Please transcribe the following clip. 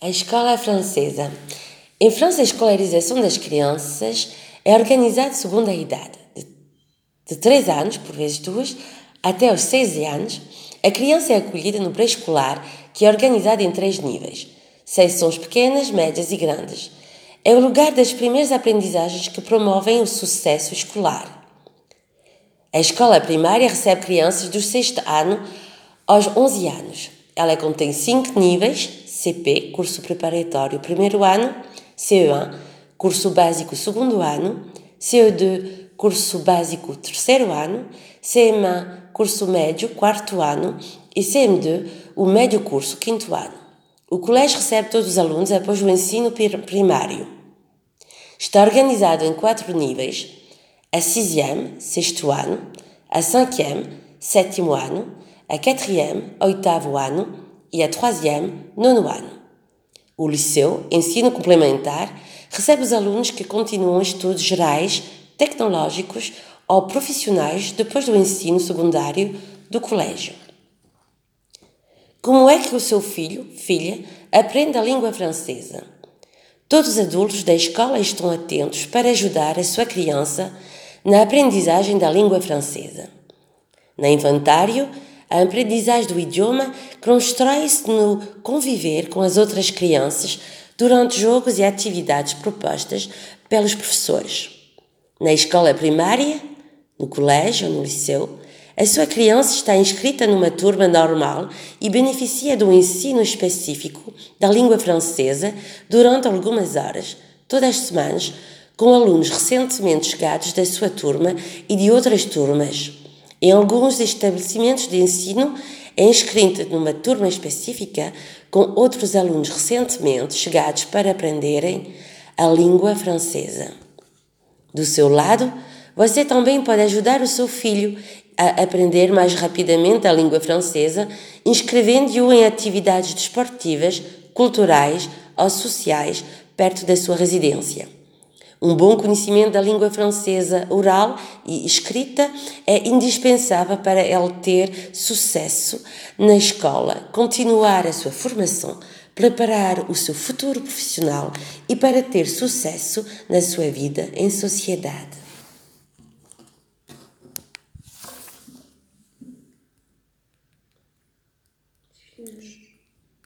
A escola francesa. Em França, a escolarização das crianças é organizada segundo a idade. De 3 anos, por vezes 2, até aos 6 anos, a criança é acolhida no pré-escolar, que é organizado em 3 níveis, seções pequenas, médias e grandes. É o lugar das primeiras aprendizagens que promovem o sucesso escolar. A escola primária recebe crianças do 6º ano aos 11 anos. Ela contém 5 níveis: CP, curso preparatório 1º ano, CE1, curso básico 2º ano, CE2, curso básico 3º ano, CM1, curso médio 4º ano e CM2, o médio curso 5º ano. O colégio recebe todos os alunos após o ensino primário. Está organizado em 4 níveis: a 6ème, 6º ano, a 5ème, 7º ano, a 4ème, 8º ano e a 3ème, 9º ano. O liceu, ensino complementar, recebe os alunos que continuam estudos gerais, tecnológicos ou profissionais depois do ensino secundário do colégio. Como é que o seu filha, aprende a língua francesa? Todos os adultos da escola estão atentos para ajudar a sua criança na aprendizagem da língua francesa. No infantário, a aprendizagem do idioma constrói-se no conviver com as outras crianças durante jogos e atividades propostas pelos professores. Na escola primária, no colégio ou no liceu, a sua criança está inscrita numa turma normal e beneficia de um ensino específico da língua francesa durante algumas horas, todas as semanas, com alunos recentemente chegados da sua turma e de outras turmas. Em alguns estabelecimentos de ensino, é inscrita numa turma específica com outros alunos recentemente chegados para aprenderem a língua francesa. Do seu lado, você também pode ajudar o seu filho a aprender mais rapidamente a língua francesa, inscrevendo-o em atividades desportivas, culturais ou sociais perto da sua residência. Um bom conhecimento da língua francesa oral e escrita é indispensável para ele ter sucesso na escola, continuar a sua formação, preparar o seu futuro profissional e para ter sucesso na sua vida em sociedade.